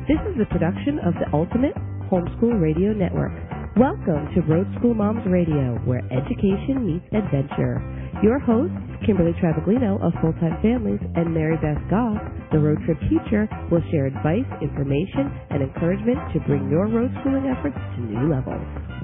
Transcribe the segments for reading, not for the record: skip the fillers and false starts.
This is a production of the Ultimate Homeschool Radio Network. Welcome to Road School Moms Radio, where education meets adventure. Your hosts, Kimberly Travaglino of Full Time Families and Mary Beth Goff, the road trip teacher, will share advice, information, and encouragement to bring your road schooling efforts to new levels.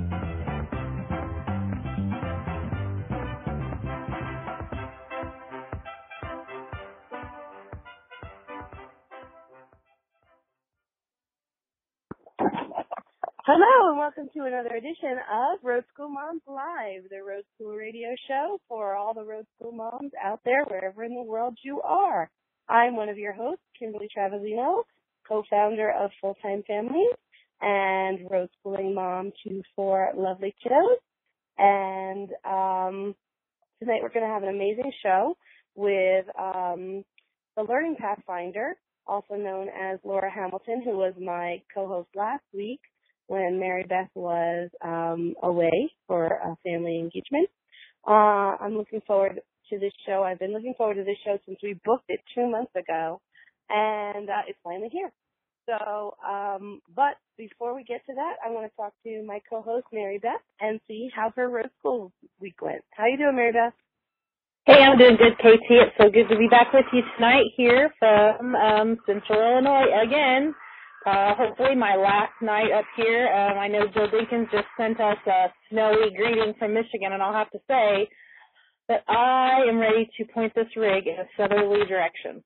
Hello and welcome to another edition of Road School Moms Live, the Road School radio show for all the Road School moms out there wherever in the world you are. I'm one of your hosts, Kimberly Travaglino, co-founder of Full Time Families and Road Schooling Mom to 4 lovely kiddos. And tonight we're going to have an amazing show with the Learning Pathfinder, also known as Laura Hamilton, who was my co-host last week when Mary Beth was away for a family engagement. I'm looking forward to this show. I've been looking forward to this show since we booked it 2 months ago, and it's finally here. So, but before we get to that, I want to talk to my co-host, Mary Beth, and see how her road school week went. How you doing, Mary Beth? Hey, I'm doing good, KT. It's so good to be back with you tonight here from Central Illinois again. Hopefully my last night up here. I know Joe Dinkins just sent us a snowy greeting from Michigan, and I'll have to say that I am ready to point this rig in a southerly direction.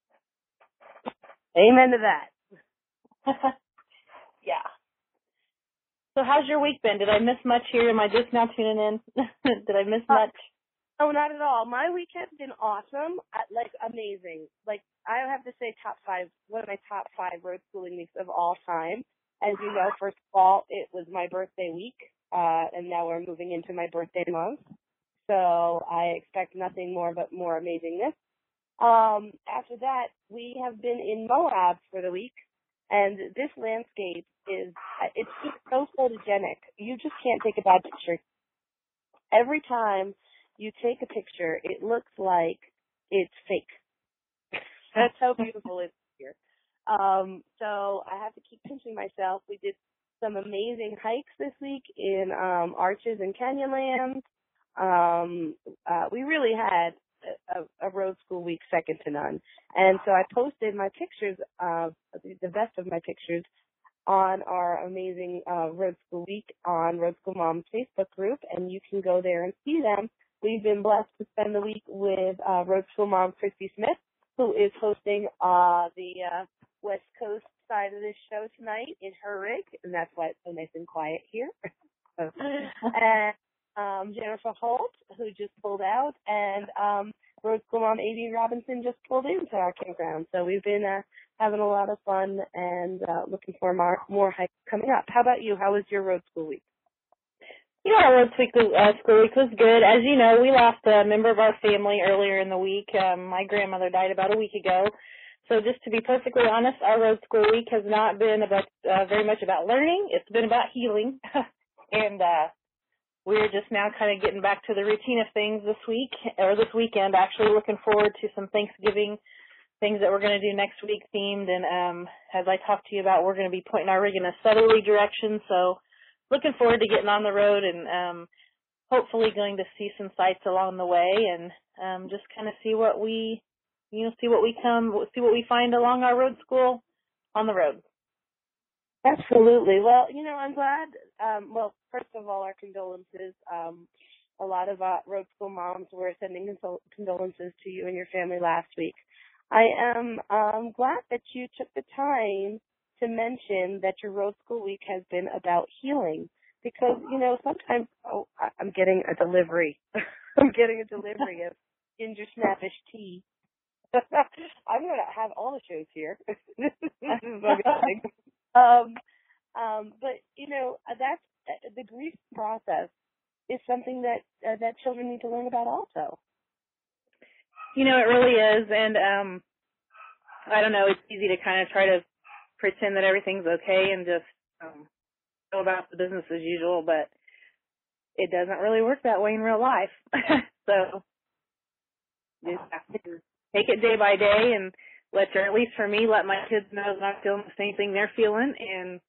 Amen to that. Yeah. So how's your week been? Did I miss much here? Am I just now tuning in? Did I miss much? No, not at all. My week has been awesome, like amazing. Like I have to say one of my top 5 road schooling weeks of all time. As you know, first of all, it was my birthday week, and now we're moving into my birthday month. So I expect nothing more but more amazingness. After that, we have been in Moab for the week, and this landscape it's just so photogenic. You just can't take a bad picture. Every time you take a picture, it looks like it's fake. That's how beautiful it is here. So I have to keep pinching myself. We did some amazing hikes this week in Arches and Canyonlands. We really had a road school week second to none. And so I posted my pictures, the best of my pictures, on our amazing Road School Week on Road School Moms Facebook group, and you can go there and see them. We've been blessed to spend the week with Road School Mom Christy Smith, who is hosting the West Coast side of this show tonight in her rig, and that's why it's so nice and quiet here. And Jennifer Holt, who just pulled out, and Road School Mom A.D. Robinson just pulled into our campground. So we've been having a lot of fun and looking for more hikes coming up. How about you? How was your road school week? You know, our road school week was good. As you know, we lost a member of our family earlier in the week. My grandmother died about a week ago. So just to be perfectly honest, our road school week has not been about very much about learning. It's been about healing. And we're just now kind of getting back to the routine of things this weekend, actually looking forward to some Thanksgiving things that we're going to do next week themed. And as I talked to you about, we're going to be pointing our rig in a southerly direction. So looking forward to getting on the road and hopefully going to see some sights along the way and just kind of see what we find along our road school on the road. Absolutely. Well, I'm glad. First of all, our condolences. A lot of road school moms were sending condolences to you and your family last week. I am glad that you took the time to mention that your road school week has been about healing because, sometimes, I'm getting a delivery. I'm getting a delivery of ginger snappish tea. I'm going to have all the shows here. This is amazing. But, that's the grief process is something that children need to learn about also. It really is. And I don't know, it's easy to kind of try to pretend that everything's okay and just go about the business as usual, but it doesn't really work that way in real life. So you just have to take it day by day and at least for me, let my kids know that I'm feeling the same thing they're feeling, and,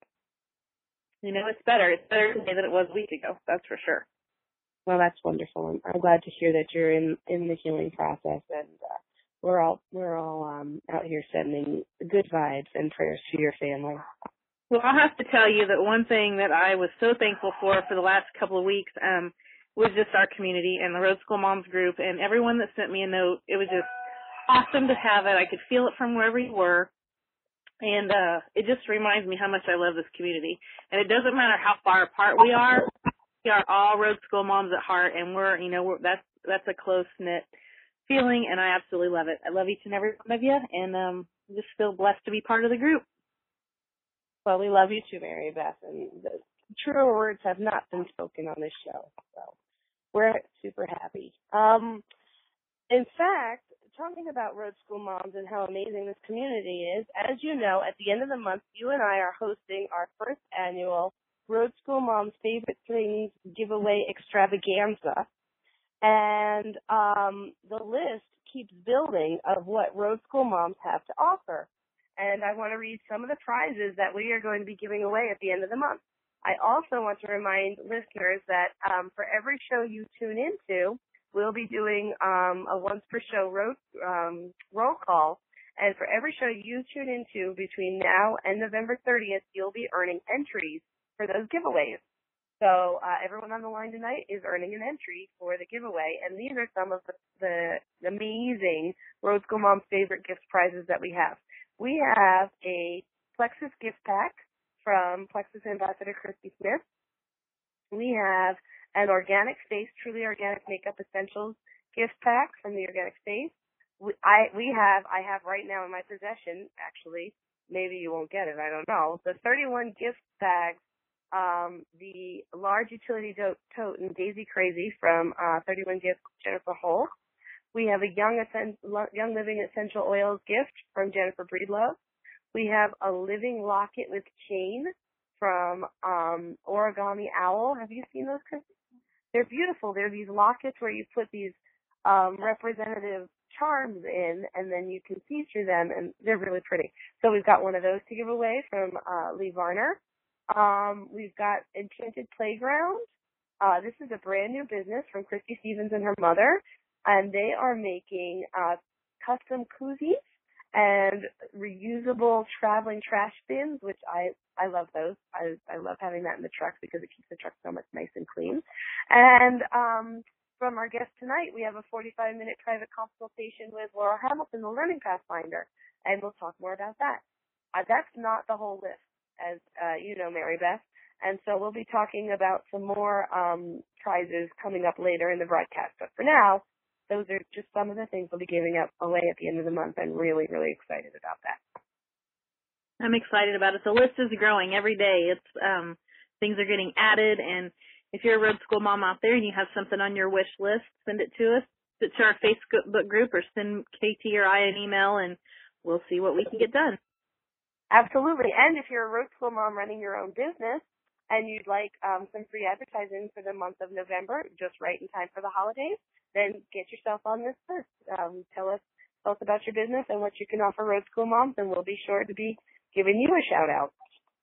it's better. It's better today than it was a week ago, that's for sure. Well, that's wonderful. I'm glad to hear that you're in the healing process, and we're all out here sending good vibes and prayers to your family. Well, I'll have to tell you that one thing that I was so thankful for the last couple of weeks was just our community and the Road School Moms group and everyone that sent me a note. It was just awesome to have it. I could feel it from wherever you were. And it just reminds me how much I love this community. And it doesn't matter how far apart we are all Road School Moms at heart, and that's a close-knit feeling, and I absolutely love it. I love each and every one of you, and just feel blessed to be part of the group. Well, we love you too, Mary Beth, and the truer words have not been spoken on this show, so we're super happy. In fact, talking about Road School Moms and how amazing this community is, as you know, at the end of the month, you and I are hosting our first annual Road School Moms Favorite Things giveaway extravaganza. And the list keeps building of what Road School Moms have to offer. And I want to read some of the prizes that we are going to be giving away at the end of the month. I also want to remind listeners that for every show you tune into, we'll be doing a once-per-show roll call. And for every show you tune into between now and November 30th, you'll be earning entries for those giveaways. So everyone on the line tonight is earning an entry for the giveaway, and these are some of the amazing Road School Moms favorite gift prizes that we have. We have a Plexus gift pack from Plexus Ambassador Christy Smith. We have an Organic Face, Truly Organic Makeup Essentials gift pack from the Organic Face. I have right now in my possession, actually, maybe you won't get it, I don't know, the 31 gift bags, the large utility tote and Daisy Crazy from 31 Gifts, Jennifer Holt. We have a Young Living Essential Oils gift from Jennifer Breedlove. We have a Living Locket with Chain from Origami Owl. Have you seen those, Chris? They're beautiful. They're these lockets where you put these representative charms in, and then you can see through them, and they're really pretty. So we've got one of those to give away from Lee Varner. We've got Enchanted Playground. This is a brand new business from Christy Stevens and her mother, and they are making custom koozies and reusable traveling trash bins, which I love those. I love having that in the truck because it keeps the truck so much nice and clean. And from our guest tonight, we have a 45-minute private consultation with Laura Hamilton, the Learning Pathfinder, and we'll talk more about that. That's not the whole list, as you know, Mary Beth. And so we'll be talking about some more prizes coming up later in the broadcast. But for now, those are just some of the things we'll be giving away at the end of the month. I'm really, really excited about that. I'm excited about it. The list is growing every day. It's things are getting added, and if you're a Road School Mom out there and you have something on your wish list, send it to us. Send it to our Facebook group or send KT or I an email, and we'll see what we can get done. Absolutely. And if you're a Road School Mom running your own business and you'd like some free advertising for the month of November, just right in time for the holidays, then get yourself on this list. Tell us about your business and what you can offer Road School Moms, and we'll be sure to be giving you a shout-out.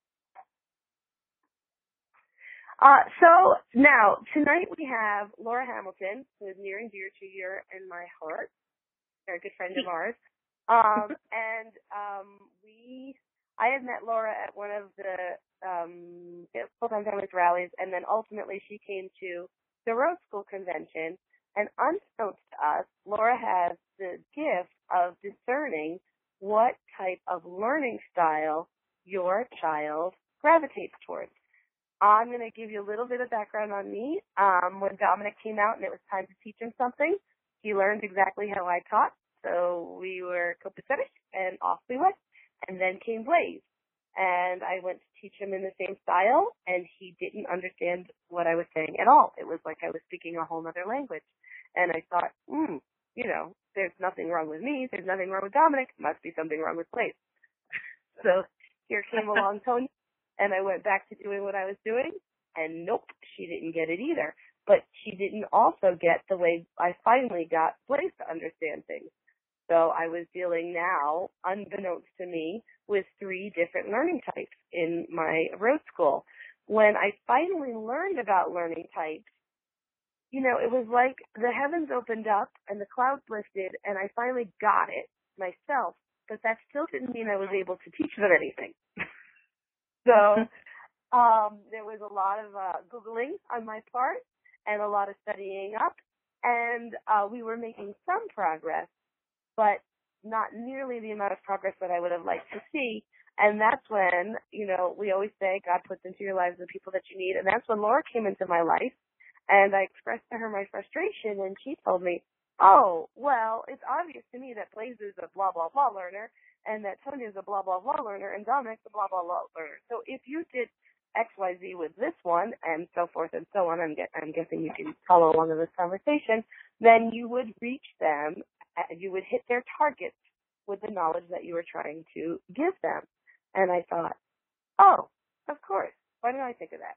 So now, tonight we have Laura Hamilton, who is near and dear to your and my heart, a very good friend of ours. I had met Laura at one of the Full-Time Families rallies, and then ultimately she came to the Road School Convention. And unbeknownst to us, Laura has the gift of discerning what type of learning style your child gravitates towards. I'm going to give you a little bit of background on me. When Dominic came out and it was time to teach him something, he learned exactly how I taught. So we were copacetic, and off we went. And then came Blaze. And I went to teach him in the same style, and he didn't understand what I was saying at all. It was like I was speaking a whole other language. And I thought, there's nothing wrong with me. There's nothing wrong with Dominic. Must be something wrong with Blaze. So here came along Tony, and I went back to doing what I was doing, and nope, she didn't get it either. But she didn't also get the way I finally got Blaze to understand things. So I was dealing now, unbeknownst to me, with 3 different learning types in my road school. When I finally learned about learning types, you know, it was like the heavens opened up and the clouds lifted and I finally got it myself, but that still didn't mean I was able to teach them anything. So there was a lot of Googling on my part and a lot of studying up, and we were making some progress, but not nearly the amount of progress that I would have liked to see. And that's when, you know, we always say God puts into your lives the people that you need, and that's when Laura came into my life, and I expressed to her my frustration, and she told me, oh, well, it's obvious to me that Blaze is a blah, blah, blah learner, and that Tony is a blah, blah, blah learner, and Dominic's a blah, blah, blah learner. So if you did XYZ with this one, and so forth and so on, I'm guessing you can follow along in this conversation, then you would reach them, you would hit their targets with the knowledge that you were trying to give them. And I thought, oh, of course. Why didn't I think of that?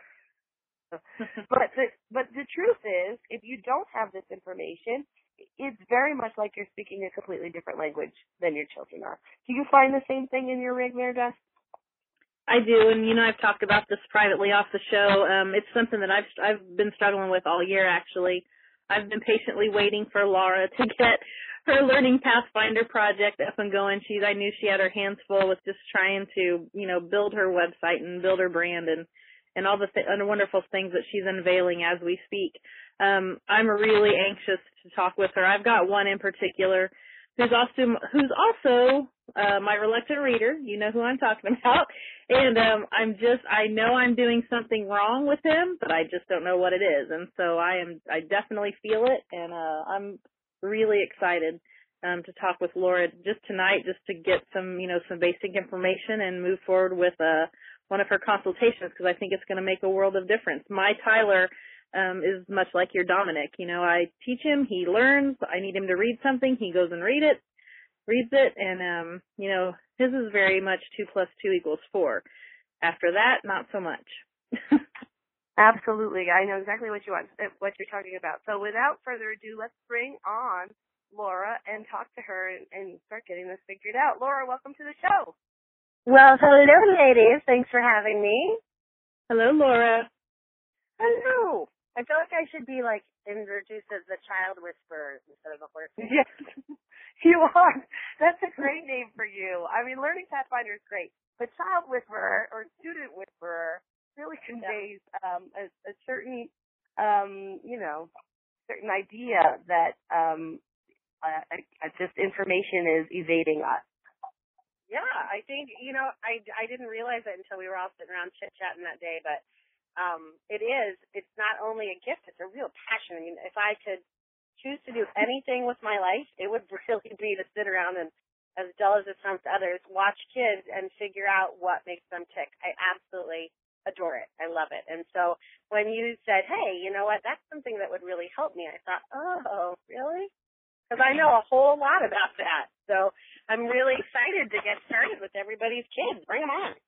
But the truth is, if you don't have this information, it's very much like you're speaking a completely different language than your children are. Do you find the same thing in your rig, Meredith? I do, and you know, I've talked about this privately off the show. It's something that I've been struggling with all year, actually. I've been patiently waiting for Laura to get her Learning Pathfinder project up and going. I knew she had her hands full with just trying to, you know, build her website and build her brand and all the wonderful things that she's unveiling as we speak. I'm really anxious to talk with her. I've got one in particular who's also my reluctant reader. You know who I'm talking about. And I know I'm doing something wrong with him, but I just don't know what it is. And so I definitely feel it, and I'm really excited to talk with Laura just tonight, just to get some basic information and move forward with one of her consultations, because I think it's going to make a world of difference. My Tyler is much like your Dominic. You know, I teach him, he learns. I need him to read something, he goes and reads it, and you know, his is very much 2 + 2 = 4. After that, not so much. Absolutely, I know exactly what you're talking about. So without further ado, let's bring on Laura and talk to her and start getting this figured out. Laura, welcome to the show. Well, hello, ladies. Thanks for having me. Hello, Laura. Hello. I feel like I should be, introduced as the child whisperer instead of a horse. Yes, you are. That's a great name for you. I mean, Learning Pathfinder is great, but child whisperer or student whisperer really conveys a certain, certain idea that just information is evading us. Yeah, I think, I didn't realize it until we were all sitting around chit-chatting that day, but it's not only a gift, it's a real passion. I mean, if I could choose to do anything with my life, it would really be to sit around and, as dull as it sounds to others, watch kids and figure out what makes them tick. I absolutely adore it. I love it. And so when you said, hey, you know what, that's something that would really help me, I thought, oh, really? Because I know a whole lot about that. So I'm really excited to get started with everybody's kids. Bring them on.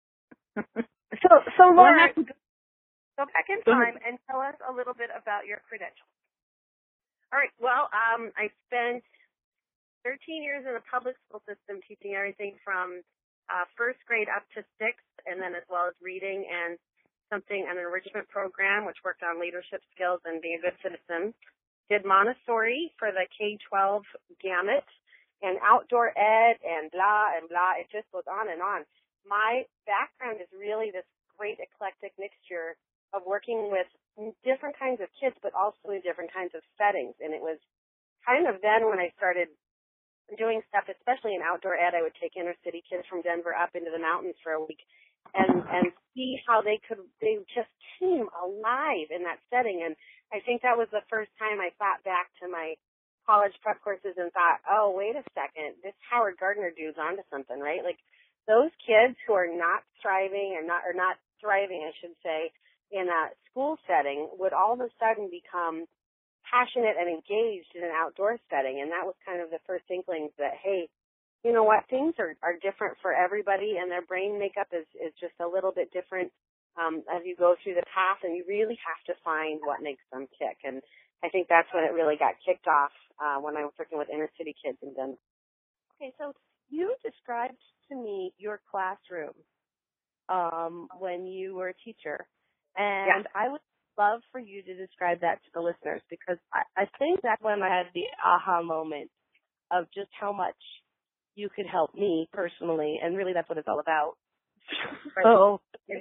So Laura, go back in time and tell us a little bit about your credentials. All right. Well, I spent 13 years in the public school system teaching everything from first grade up to sixth, and then as well as reading and an enrichment program, which worked on leadership skills and being a good citizen. Did Montessori for the K-12 gamut, and outdoor ed and blah and blah. It just goes on and on. My background is really this great eclectic mixture of working with different kinds of kids, but also in different kinds of settings. And it was kind of then when I started doing stuff, especially in outdoor ed. I would take inner city kids from Denver up into the mountains for a week and see how they just came alive in that setting. And I think that was the first time I thought back to my college prep courses and thought, oh, wait a second, this Howard Gardner dude's onto something, right? Like those kids who are not thriving or not thriving, I should say, in a school setting would all of a sudden become passionate and engaged in an outdoor setting. And that was kind of the first inklings that, hey, you know what, things are different for everybody, and their brain makeup is just a little bit different as you go through the path, and you really have to find what makes them tick. And I think that's when it really got kicked off when I was working with inner city kids in Denver. Okay, so you described to me your classroom when you were a teacher, and I would love for you to describe that to the listeners, because I think that's when I had the aha moment of just how much you could help me personally, and really that's what it's all about. So,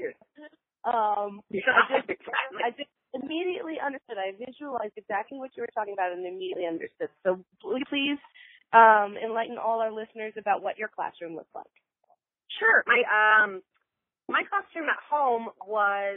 I just immediately understood. I visualized exactly what you were talking about and immediately understood. So please enlighten all our listeners about what your classroom looks like. Sure. My classroom at home was,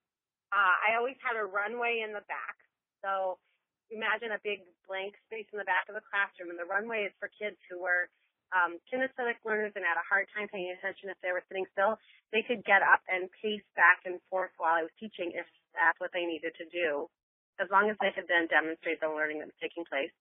I always had a runway in the back. So imagine a big blank space in the back of the classroom, and the runway is for kids who were kinesthetic learners and had a hard time paying attention if they were sitting still. They could get up and pace back and forth while I was teaching if that's what they needed to do, as long as they could then demonstrate the learning that was taking place.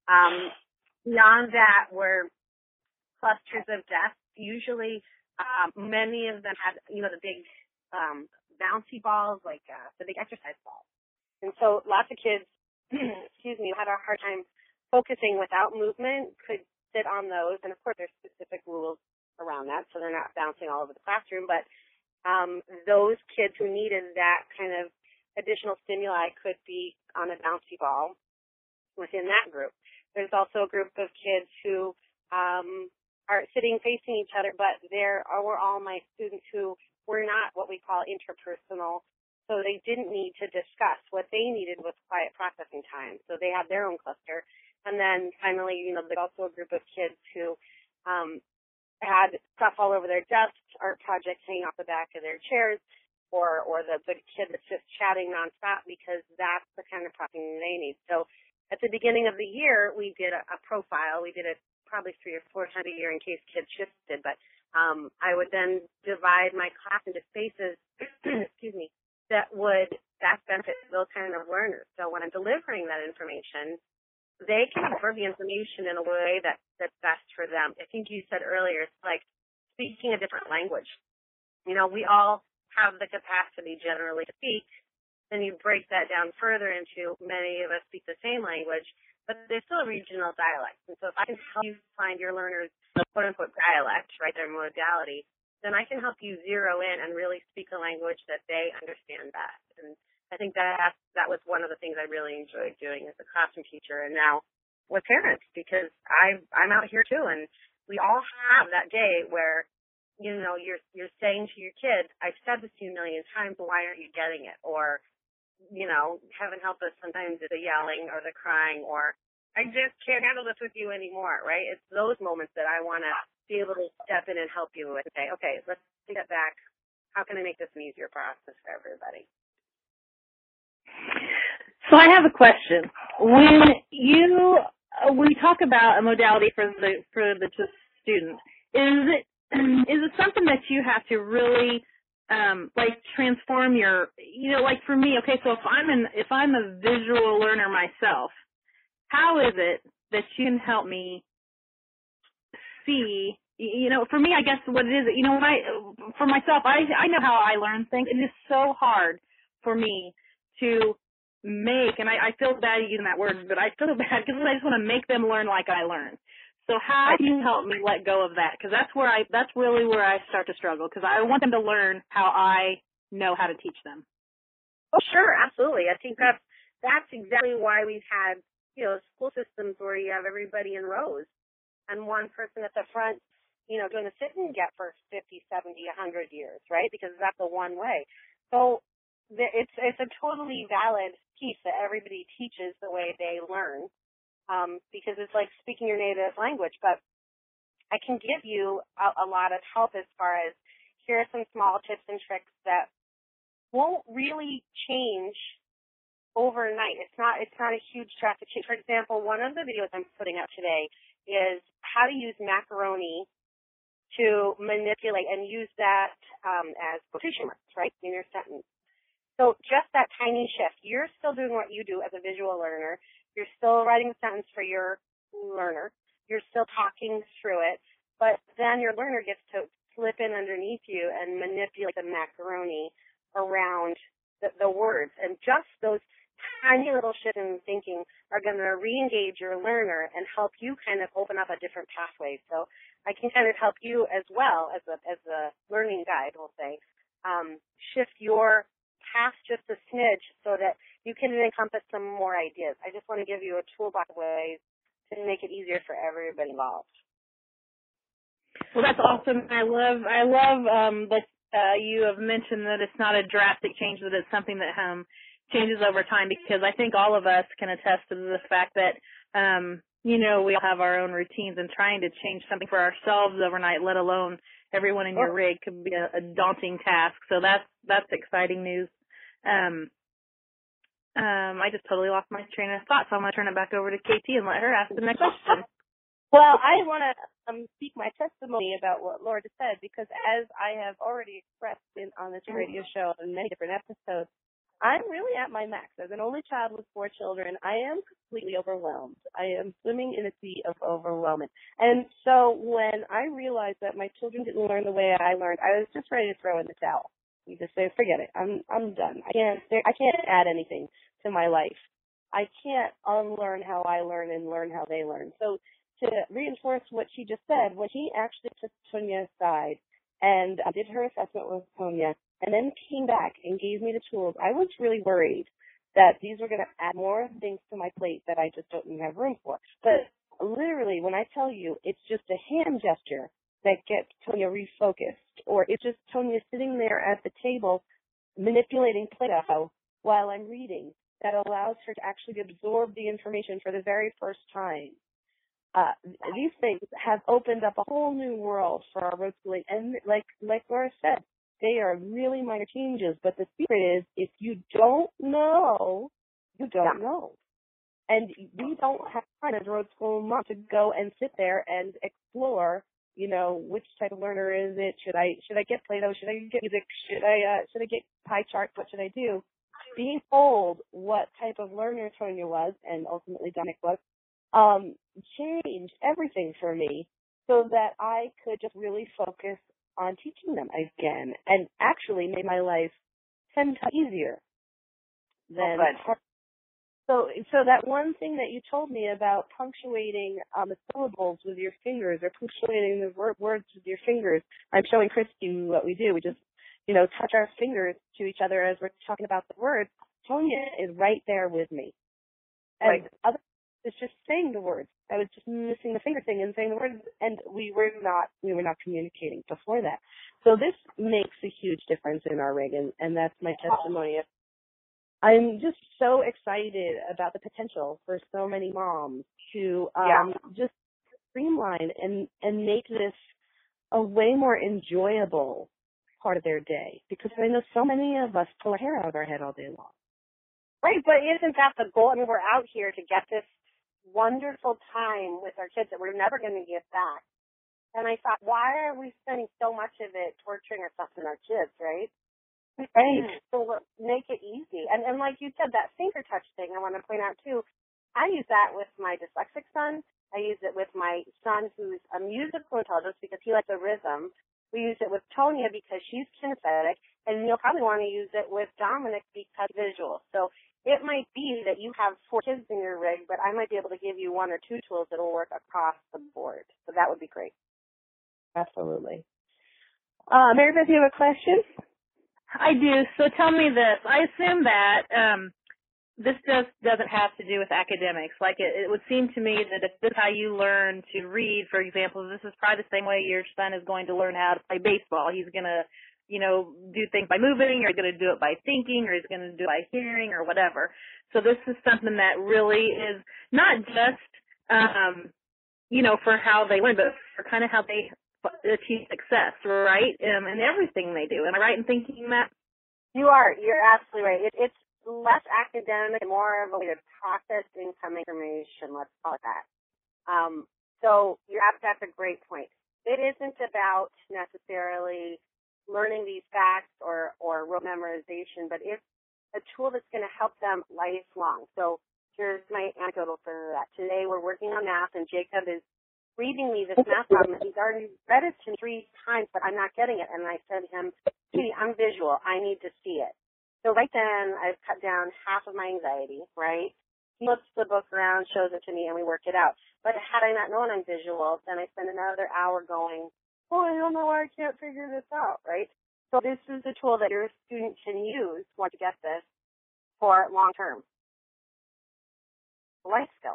Beyond that were clusters of desks. Usually many of them had, the big bouncy balls, like the big exercise balls. And so lots of kids, who had a hard time focusing without movement could sit on those. And, of course, there's specific rules around that, so they're not bouncing all over the classroom. But those kids who needed that kind of additional stimuli could be on a bouncy ball within that group. There's also a group of kids who are sitting facing each other, but were all my students who were not what we call interpersonal, so they didn't need to discuss. What they needed was quiet processing time, so they had their own cluster. And then finally, there's also a group of kids who had stuff all over their desks, art projects hanging off the back of their chairs, or the kid that's just chatting nonstop, because that's the kind of processing they need. So at the beginning of the year, we did a profile. We did it probably 3 or 4 times a year in case kids shifted, but I would then divide my class into spaces, that would best benefit those kind of learners. So when I'm delivering that information, they can absorb the information in a way that's best for them. I think you said earlier, it's like speaking a different language. We all have the capacity generally to speak. Then you break that down further into many of us speak the same language, but there's still a regional dialect. And so if I can help you find your learners' quote-unquote dialect, right, their modality, then I can help you zero in and really speak a language that they understand best. And I think that was one of the things I really enjoyed doing as a classroom teacher, and now with parents, because I'm out here too, and we all have that day where, you're saying to your kids, I've said this to you a million times, why aren't you getting it? Or, heaven help us, sometimes it's the yelling or the crying, or I just can't handle this with you anymore, right? It's those moments that I want to be able to step in and help you with and say, okay, let's take that back. How can I make this an easier process for everybody? So I have a question. When we talk about a modality for the student, is it something that you have to really transform your, like for me, okay, so if I'm a visual learner myself, how is it that you can help me see, for me, I guess what it is, for myself, I know how I learn things. It is so hard for me to make, and I feel bad using that word, but I feel bad because I just want to make them learn like I learn. So how do you help me let go of that? Because that's really where I start to struggle, because I want them to learn how I know how to teach them. Oh, sure, absolutely. I think that's exactly why we've had, school systems where you have everybody in rows and one person at the front, doing the sit and get for 50, 70, 100 years, right? Because that's the one way. So it's a totally valid piece that everybody teaches the way they learn, because it's like speaking your native language. But I can give you a lot of help as far as, here are some small tips and tricks that won't really change overnight. It's not a huge drastic change. For example, one of the videos I'm putting up today is how to use macaroni to manipulate and use that as quotation marks, right, in your sentence. So just that tiny shift. You're still doing what you do as a visual learner. You're still writing a sentence for your learner. You're still talking through it. But then your learner gets to slip in underneath you and manipulate the macaroni around the words. And just those tiny little shifts in thinking are going to re-engage your learner and help you kind of open up a different pathway. So I can kind of help you as well as a learning guide, we'll say, shift your path just a smidge so that you can encompass some more ideas. I just want to give you a toolbox of ways to make it easier for everybody involved. Well, that's awesome. I love that you have mentioned that it's not a drastic change, that it's something that changes over time, because I think all of us can attest to the fact that, we all have our own routines, and trying to change something for ourselves overnight, let alone everyone in your rig, could be a daunting task. So that's exciting news. I just totally lost my train of thought, so I'm going to turn it back over to KT and let her ask the next question. Well, I want to speak my testimony about what Laura just said, because as I have already expressed on this radio show in many different episodes, I'm really at my max. As an only child with 4 children, I am completely overwhelmed. I am swimming in a sea of overwhelmment. And so when I realized that my children didn't learn the way I learned, I was just ready to throw in the towel. You just say, forget it. I'm done. I can't add anything to my life. I can't unlearn how I learn and learn how they learn. So to reinforce what she just said, when she actually took Tonya aside and did her assessment with Tonya, and then came back and gave me the tools, I was really worried that these were going to add more things to my plate that I just don't have room for. But literally, when I tell you, it's just a hand gesture that gets Tonya refocused, or it's just Tonya sitting there at the table manipulating Play-Doh while I'm reading, that allows her to actually absorb the information for the very first time. These things have opened up a whole new world for our road schooling, and like Laura said, they are really minor changes, but the secret is, if you don't know, you don't know. And we don't have time as road school moms to go and sit there and explore, which type of learner is it? Should I get Play-Doh? Should I get music? Should I get pie charts? What should I do? Being told what type of learner Tonya was, and ultimately Dominic was, changed everything for me, so that I could just really focus on teaching them again, and actually made my life 10 times easier than So that one thing that you told me about punctuating the syllables with your fingers, or punctuating the words with your fingers, I'm showing Christy what we do. We just, touch our fingers to each other as we're talking about the words. Tonya is right there with me. And other it's just saying the words. I was just missing the finger thing and saying the words, and we were not communicating before that. So this makes a huge difference in our rig, and that's my testimony. I'm just so excited about the potential for so many moms to just streamline and make this a way more enjoyable part of their day, because I know so many of us pull our hair out of our head all day long. Right, but isn't that the goal? I mean, we're out here to get this wonderful time with our kids that we're never going to get back. And I thought, why are we spending so much of it torturing ourselves and our kids, right? Right. So make it easy. And like you said, that finger touch thing, I want to point out too, I use that with my dyslexic son. I use it with my son who's a musical intelligence because he likes the rhythm. We use it with Tonya because she's kinesthetic. And you'll probably want to use it with Dominic because visual. So it might be that you have 4 kids in your rig, but I might be able to give you 1 or 2 tools that will work across the board. So that would be great. Absolutely. Mary Beth, you have a question? I do. So tell me this. I assume that this just doesn't have to do with academics. Like it would seem to me that if this is how you learn to read, for example, this is probably the same way your son is going to learn how to play baseball. He's going to do things by moving, or he's going to do it by thinking, or he's going to do it by hearing, or whatever. So this is something that really is not just, for how they learn, but for kind of how they achieve success, right, in everything they do. Am I right in thinking that? You are. You're absolutely right. It's less academic and more of a way to process incoming information, let's call it that. So that's a great point. It isn't about necessarily learning these facts or rote memorization, but it's a tool that's going to help them lifelong. So here's my anecdotal for that. Today we're working on math, and Jacob is reading me this math problem. He's already read it to me 3 times, but I'm not getting it. And I said to him, "Sweetie, I'm visual. I need to see it." So right then, I've cut down half of my anxiety, right? He flips the book around, shows it to me, and we work it out. But had I not known I'm visual, then I spend another hour going, oh, I don't know why I can't figure this out, right? So this is a tool that your student can use once you get this for long-term life skill.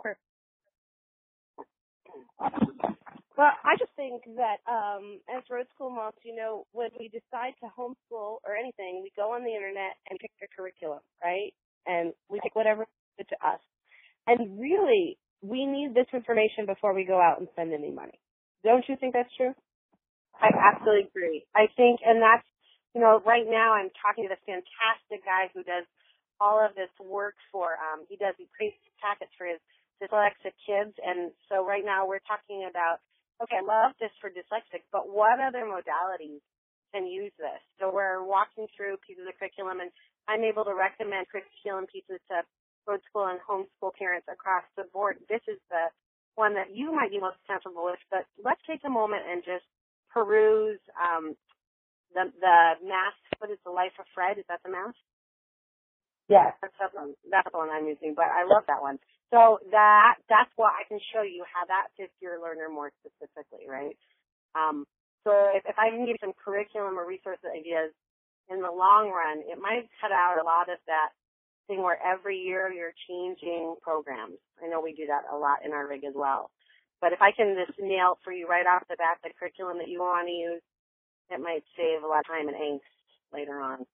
Well, I just think that as road school moms, when we decide to homeschool or anything, we go on the internet and pick a curriculum, right? And we pick whatever is to us. And really, we need this information before we go out and spend any money. Don't you think that's true? I absolutely agree. I think, and that's, right now I'm talking to this fantastic guy who does all of this work for, he creates packets for his dyslexic kids. And so right now we're talking about, okay, I love this for dyslexic, but what other modalities can use this? So we're walking through pieces of curriculum, and I'm able to recommend curriculum pieces to road school and homeschool parents across the board. This is the one that you might be most comfortable with, but let's take a moment and just peruse the math. What is the Life of Fred? Is that the math? Yes. That's the one I'm using, but I love that one. So that's what I can show you how that fits your learner more specifically, right? So if I can give you some curriculum or resource ideas in the long run, it might cut out a lot of that thing where every year you're changing programs. I know we do that a lot in our rig as well. But if I can just nail for you right off the bat the curriculum that you want to use, it might save a lot of time and angst later on.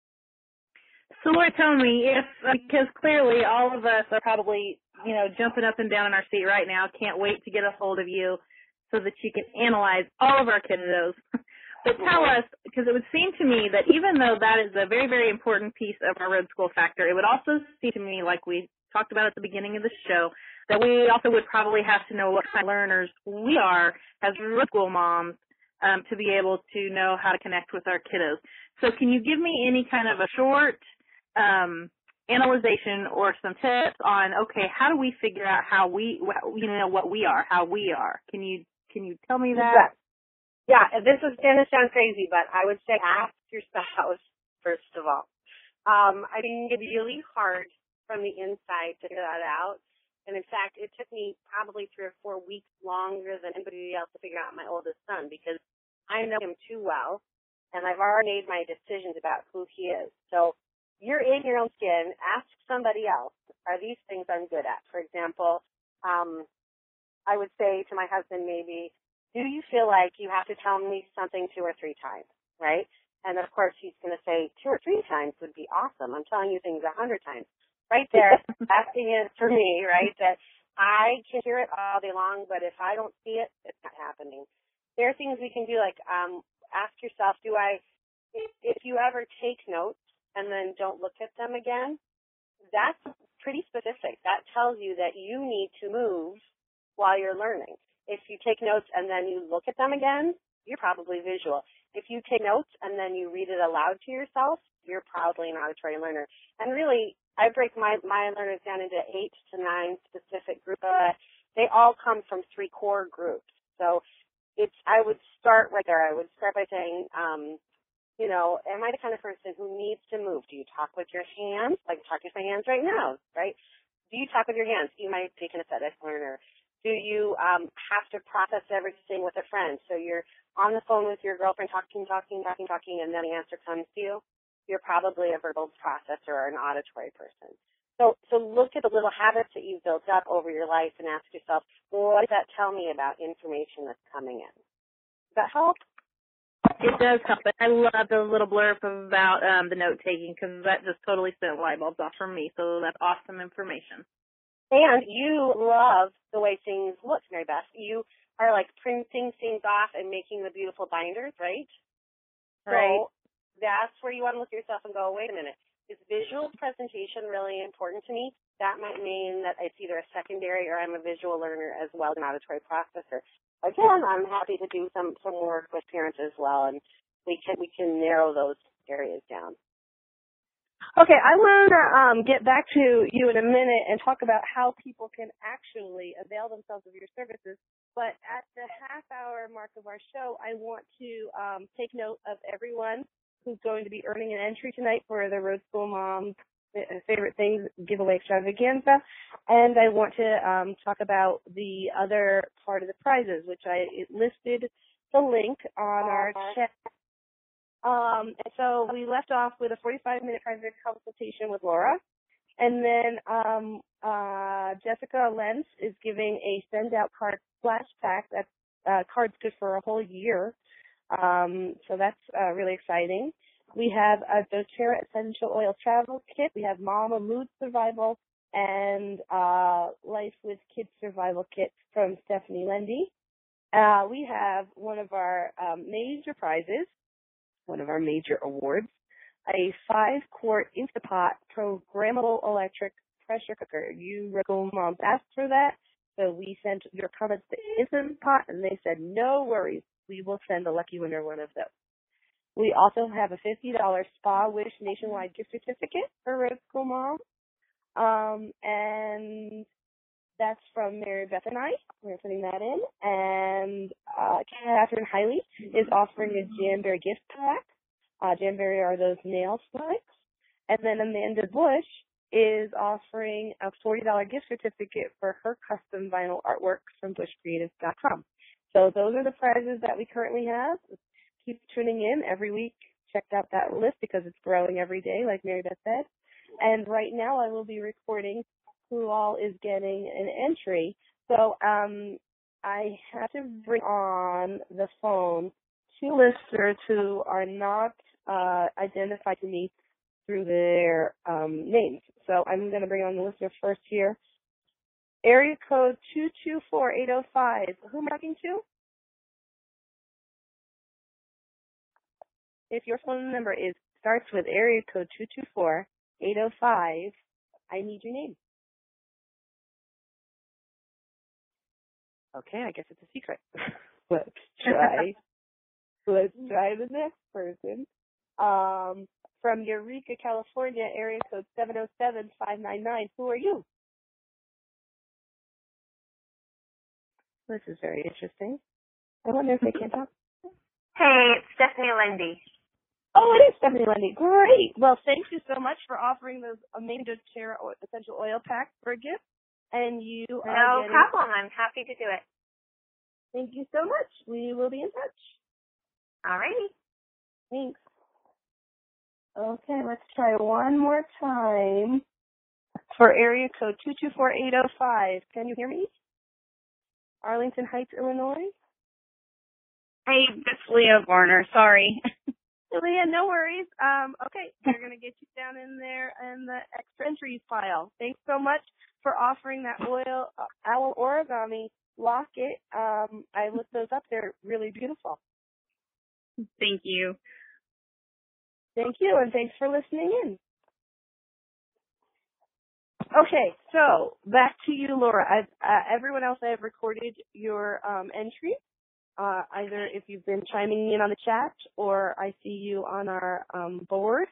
So Lori, tell me, because clearly all of us are probably, jumping up and down in our seat right now, can't wait to get a hold of you so that you can analyze all of our kiddos. But tell us, because it would seem to me that even though that is a very, very important piece of our road school factor, it would also seem to me, like we talked about at the beginning of the show, that we also would probably have to know what kind of learners we are as road school moms to be able to know how to connect with our kiddos. So can you give me any kind of a short analyzation or some tips on, okay, how do we figure out what we are, how we are? Can you tell me that? Yeah, this is going to sound crazy, but I would say ask your spouse, first of all. I think it's really hard from the inside to figure that out. And in fact, it took me probably 3 or 4 weeks longer than anybody else to figure out my oldest son, because I know him too well, and I've already made my decisions about who he is. So you're in your own skin. Ask somebody else, are these things I'm good at? For example, I would say to my husband maybe, do you feel like you have to tell me something 2 or 3 times, right? And of course he's going to say 2 or 3 times would be awesome. I'm telling you things 100 times. Right there, that's the answer for me, right? That I can hear it all day long, but if I don't see it, it's not happening. There are things we can do, like ask yourself, if you ever take notes and then don't look at them again, that's pretty specific. That tells you that you need to move while you're learning. If you take notes and then you look at them again, you're probably visual. If you take notes and then you read it aloud to yourself, you're probably an auditory learner. And really, I break my learners down into 8 to 9 specific groups. They all come from 3 core groups. So I would start right there. I would start by saying, am I the kind of person who needs to move? Do you talk with your hands? Like talking with my hands right now, right? Do you talk with your hands? You might be a kinesthetic learner. Do you have to process everything with a friend? So you're on the phone with your girlfriend talking, and then the answer comes to you. You're probably a verbal processor or an auditory person. So look at the little habits that you've built up over your life and ask yourself, well, what does that tell me about information that's coming in? Does that help? It does help. I love the little blurb about the note-taking, because that just totally sent light bulbs off for me. So that's awesome information. And you love the way things look, Mary Beth. You are like printing things off and making the beautiful binders, right? Right. So that's where you want to look at yourself and go, wait a minute, is visual presentation really important to me? That might mean that it's either a secondary or I'm a visual learner as well as an auditory processor. Again, I'm happy to do some work with parents as well, and we can narrow those areas down. Okay, I want to get back to you in a minute and talk about how people can actually avail themselves of your services. But at the half-hour mark of our show, I want to take note of everyone who's going to be earning an entry tonight for the Road School Moms Favorite Things giveaway extravaganza. And I want to talk about the other part of the prizes, which I listed the link on our chat. And so we left off with a 45-minute private consultation with Laura. And then Jessica Lenz is giving a send-out card flash pack. That's cards good for a whole year. So that's really exciting. We have a doTERRA Essential Oil Travel Kit. We have Mama Mood Survival and Life with Kids Survival Kit from Stephanie Lendy. We have one of our major prizes, one of our major awards, a 5-quart Instapot programmable electric pressure cooker. You Road School Moms asked for that, so we sent your comments to Instapot, and they said, no worries, we will send a lucky winner one of those. We also have a $50 Spa Wish nationwide gift certificate for Road School Moms, and that's from Mary Beth and I. We're putting that in. And Catherine Hiley is offering a Jamberry gift pack. Jamberry are those nail spikes. And then Amanda Bush is offering a $40 gift certificate for her custom vinyl artwork from bushcreatives.com. So those are the prizes that we currently have. Keep tuning in every week. Check out that list because it's growing every day, like Mary Beth said. And right now I will be recording who all is getting an entry. So I have to bring on the phone 2 listeners who are not identified to me through their names. So I'm going to bring on the listener first here. Area code 224805. Who am I talking to? If your phone number starts with area code 224805, I need your name. Okay, I guess it's a secret. Let's try the next person. From Eureka, California, area code 707599. Who are you? This is very interesting. I wonder if they can talk. Hey, it's Stephanie Lendy. Oh, it is Stephanie Lendy. Great. Well, thank you so much for offering those amazing doTERRA essential oil packs for a gift. And you are No problem. I'm happy to do it. Thank you so much. We will be in touch. All righty. Thanks. Okay, let's try one more time for area code 224805. Can you hear me? Arlington Heights, Illinois. Hey, it's Leah Varner. Sorry. Leah, no worries. Okay, we're going to get you down in there in the extra entries pile. Thanks so much for offering that owl origami locket. I looked those up. They're really beautiful. Thank you. Thank you, and thanks for listening in. Okay, so back to you, Laura. Everyone else, I have recorded your entry. Either if you've been chiming in on the chat or I see you on our board.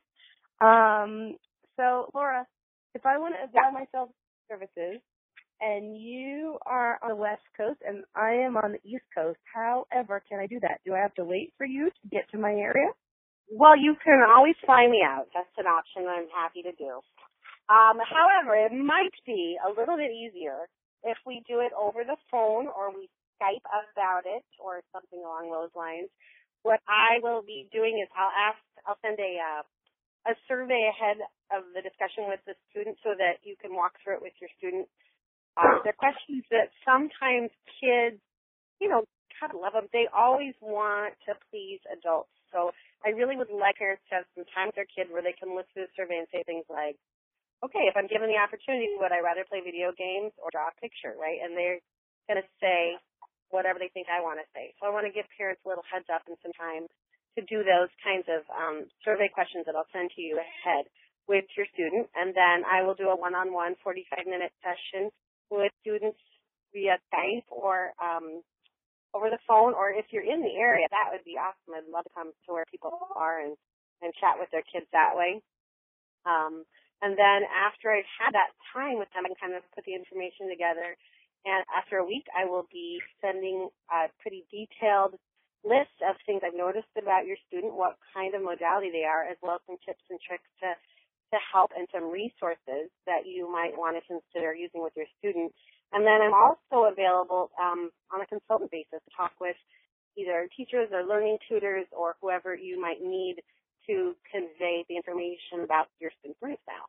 So, Laura, if I want to avail myself of services and you are on the West Coast and I am on the East Coast, however can I do that? Do I have to wait for you to get to my area? Well, you can always fly me out. That's an option I'm happy to do. However, it might be a little bit easier if we do it over the phone or we Skype about it or something along those lines. What I will be doing is I'll send a survey ahead of the discussion with the student so that you can walk through it with your student. There are questions that sometimes kids, kind of love them. They always want to please adults. So I really would like her to have some time with their kid where they can look through the survey and say things like, okay, if I'm given the opportunity, would I rather play video games or draw a picture, right? And they're going to say whatever they think I want to say. So I want to give parents a little heads up and some time to do those kinds of survey questions that I'll send to you ahead with your student. And then I will do a one-on-one 45-minute session with students via Skype or over the phone, or if you're in the area, that would be awesome. I'd love to come to where people are and chat with their kids that way. And then after I've had that time with them, I can kind of put the information together. And after a week, I will be sending a pretty detailed list of things I've noticed about your student, what kind of modality they are, as well as some tips and tricks to help and some resources that you might want to consider using with your student. And then I'm also available on a consultant basis to talk with either teachers or learning tutors or whoever you might need to convey the information about your student's learning style.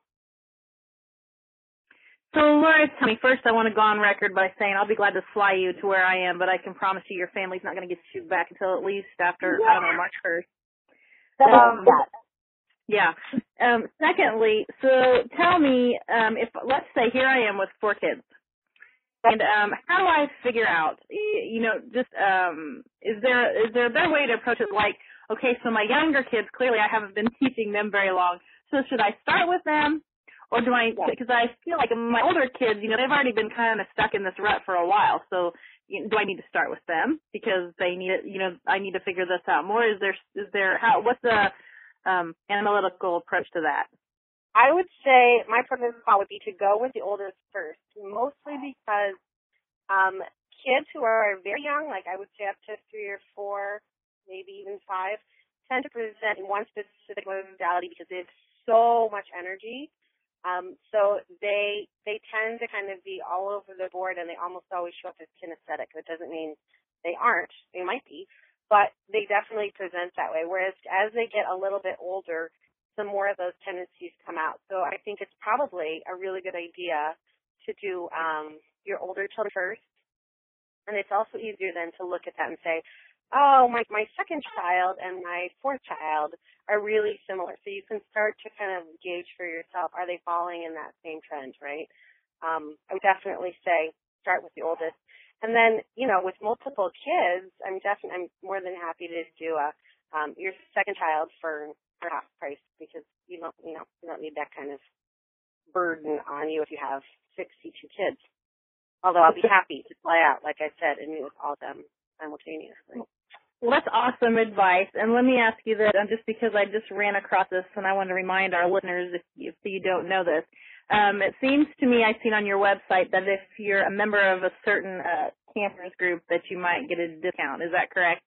So, Laura, tell me, first I want to go on record by saying I'll be glad to fly you to where I am, but I can promise you your family's not going to get you back until at least after, I don't know, March 1st. Yeah. Secondly, so tell me, if let's say here I am with 4 kids, and how do I figure out, just is there a better way to approach it? Like, okay, so my younger kids, clearly I haven't been teaching them very long, so should I start with them? Or do I, because I feel like my older kids, they've already been kind of stuck in this rut for a while. So do I need to start with them because they need it, I need to figure this out more? What's the analytical approach to that? I would say my protocol would be to go with the oldest first, mostly because kids who are very young, like I would say up to 3 or 4, maybe even 5, tend to present in one specific modality because they have so much energy. So they tend to kind of be all over the board, and they almost always show up as kinesthetic. That doesn't mean they aren't. They might be, but they definitely present that way. Whereas as they get a little bit older, some more of those tendencies come out. So I think it's probably a really good idea to do your older children first. And it's also easier then to look at that and say, oh, my second child and my 4th child are really similar. So you can start to kind of gauge for yourself, are they following in that same trend, right? I would definitely say start with the oldest. And then, with multiple kids, I'm more than happy to do your second child for half price because you don't need that kind of burden on you if you have 62 kids. Although I'll be happy to fly out, like I said, and meet with all of them simultaneously. Well, that's awesome advice. And let me ask you that, just because I just ran across this, and I want to remind our listeners, if you don't know this, it seems to me I've seen on your website that if you're a member of a certain campers group that you might get a discount. Is that correct?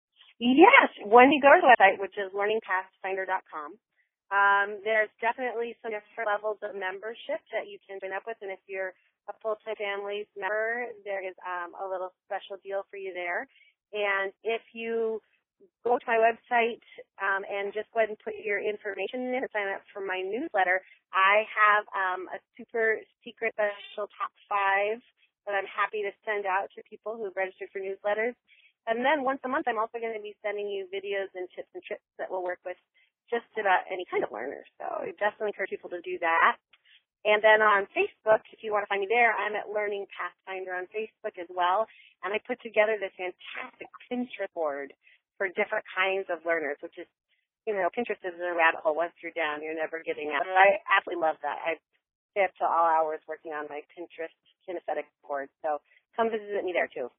Yes. When you go to the website, which is learningpathfinder.com, there's definitely some different levels of membership that you can join up with. And if you're a full-time families member, there is a little special deal for you there. And if you go to my website and just go ahead and put your information in and sign up for my newsletter, I have a super secret special top 5 that I'm happy to send out to people who've registered for newsletters. And then once a month, I'm also going to be sending you videos and tips and tricks that will work with just about any kind of learner. So I definitely encourage people to do that. And then on Facebook, if you want to find me there, I'm at Learning Pathfinder on Facebook as well. And I put together this fantastic Pinterest board for different kinds of learners, which is, Pinterest is a rabbit hole. Once you're down, you're never getting out. I absolutely love that. I stay up till all hours working on my Pinterest kinesthetic board. So come visit me there, too.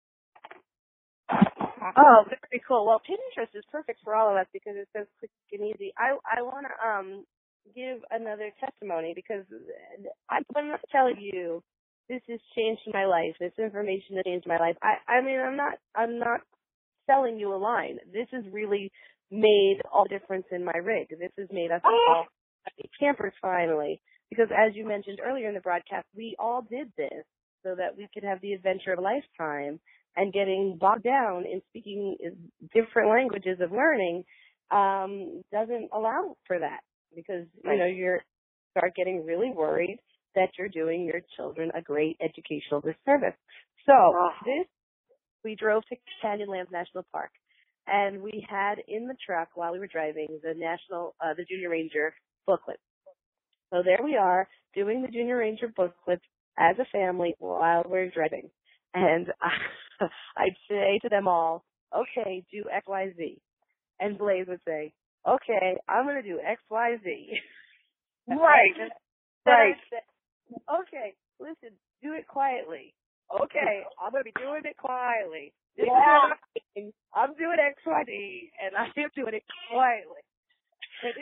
Oh, very cool. Well, Pinterest is perfect for all of us because it's so quick and easy. I want to give another testimony because I'm not telling you this has changed my life. This information has changed my life. I'm not selling you a line. This has really made all the difference in my rig. This has made us all campers finally. Because as you mentioned earlier in the broadcast, we all did this so that we could have the adventure of a lifetime. And getting bogged down in speaking different languages of learning doesn't allow for that. Because, you start getting really worried that you're doing your children a great educational disservice. So we drove to Canyonlands National Park, and we had in the truck while we were driving the Junior Ranger booklet. So there we are doing the Junior Ranger booklet as a family while we're driving. And I'd say to them all, okay, do X, Y, Z. And Blaze would say, okay, I'm going to do X, Y, Z. Right. Right. Okay, listen, do it quietly. Okay, I'm going to be doing it quietly. This is what I'm doing X, Y, Z, and I'm doing it quietly. And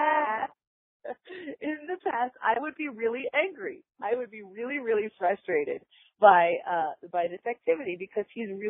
in the past, I would be really angry. I would be really, really frustrated by this activity because he's really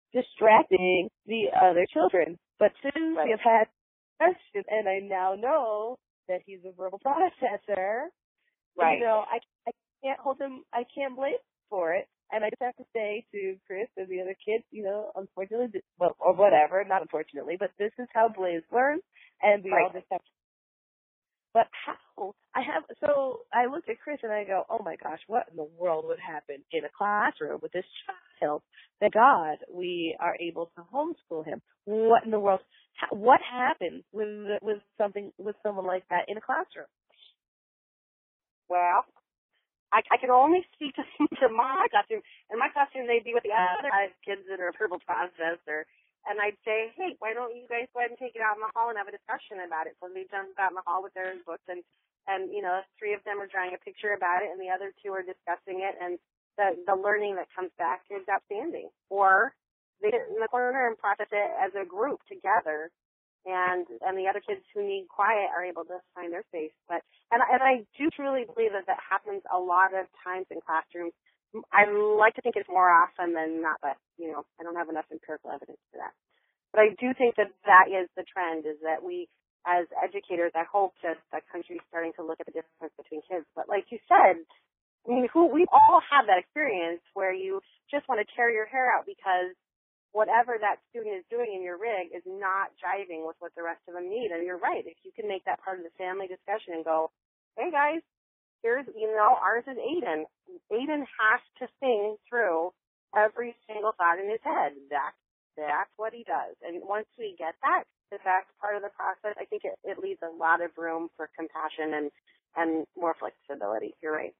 distracting the other children. But since we have had questions, and I now know that he's a verbal processor, Right. you know, I can't hold him, I can't blame him for it. And I just have to say to Chris and the other kids, you know, unfortunately, well, or whatever, not unfortunately, but this is how Blaze learns, and we all just have to. But how? So I looked at Chris and I go, oh my gosh, what in the world would happen in a classroom with this child? Thank God we are able to homeschool him. What in the world? What happens with someone like that in a classroom? Well, I can only speak to my classroom. In my classroom, they'd be with the other kids that are verbal processor. And I'd say, hey, why don't you guys go ahead and take it out in the hall and have a discussion about it? So they jump out in the hall with their books, and you know, 3 of them are drawing a picture about it, and the other 2 are discussing it, and the learning that comes back is outstanding. Or they sit in the corner and process it as a group together, and the other kids who need quiet are able to find their space. But and I do truly believe that happens a lot of times in classrooms. I like to think it's more often than not, but, you know, I don't have enough empirical evidence for that. But I do think that is the trend, is that we, as educators, I hope that the country is starting to look at the difference between kids. But like you said, I mean, we all have that experience where you just want to tear your hair out because whatever that student is doing in your rig is not jiving with what the rest of them need. And you're right. If you can make that part of the family discussion and go, hey, guys, here's, you know, ours is Aiden. Aiden has to sing through every single thought in his head. That's what he does. And once we get that, if that's part of the process, I think it leaves a lot of room for compassion and more flexibility. You're right.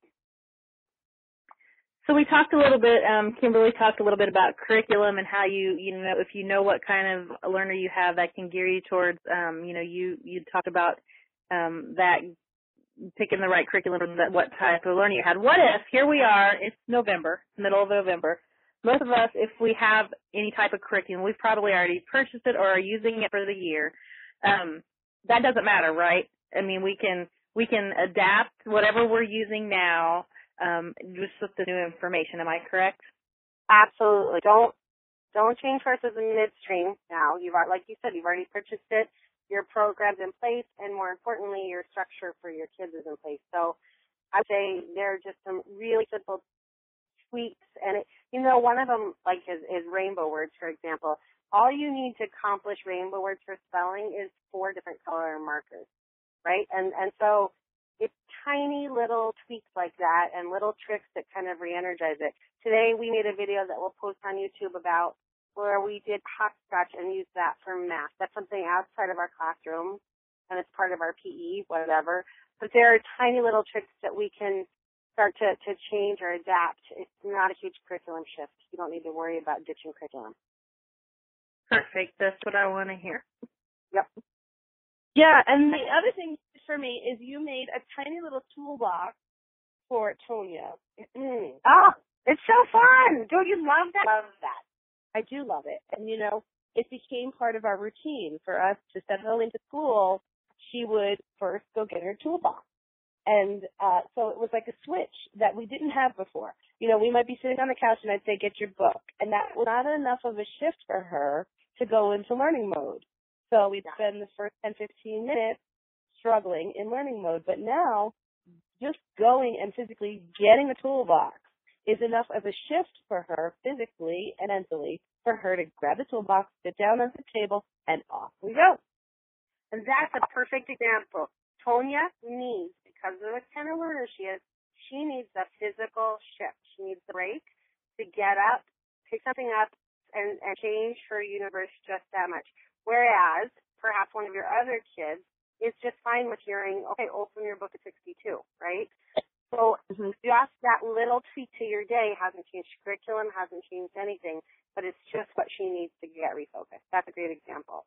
So we talked a little bit, Kimberly talked a little bit about curriculum and how you know, if you know what kind of learner you have, that can gear you towards, you know, you talked about that, picking the right curriculum and what type of learning you had. What if, here we are, it's November, middle of November. Most of us, if we have any type of curriculum, we've probably already purchased it or are using it for the year. That doesn't matter, right? I mean, we can adapt whatever we're using now, just with the new information. Am I correct? Absolutely. Don't change courses in midstream now. Like you said, you've already purchased it. Your program's in place, and more importantly, your structure for your kids is in place. So I would say there are just some really simple tweaks. And, you know, one of them, like, is rainbow words, for example. All you need to accomplish rainbow words for spelling is 4 different color markers, right? And so it's tiny little tweaks like that and little tricks that kind of re-energize it. Today we made a video that we'll post on YouTube about where we did hopscotch and used that for math. That's something outside of our classroom, and it's part of our PE, whatever. But there are tiny little tricks that we can start to change or adapt. It's not a huge curriculum shift. You don't need to worry about ditching curriculum. Perfect. That's what I want to hear. Yep. Yeah, and the other thing for me is you made a tiny little toolbox for Tonya. Oh, it's so fun. Don't you love that? Love that. I do love it. And, you know, it became part of our routine for us to send her into school. She would first go get her toolbox. And so it was like a switch that we didn't have before. You know, we might be sitting on the couch and I'd say, get your book. And that was not enough of a shift for her to go into learning mode. So we'd spend the first 10, 15 minutes struggling in learning mode. But now, just going and physically getting the toolbox is enough of a shift for her physically and mentally for her to grab the toolbox, sit down at the table, and off we go. And that's a perfect example. Tonya needs, because of the kind of learner she is, she needs a physical shift. She needs the break to get up, pick something up, and change her universe just that much. Whereas, perhaps one of your other kids is just fine with hearing, okay, open your book at 62, right? So just that little tweak to your day hasn't changed curriculum, hasn't changed anything, but it's just what she needs to get refocused. That's a great example.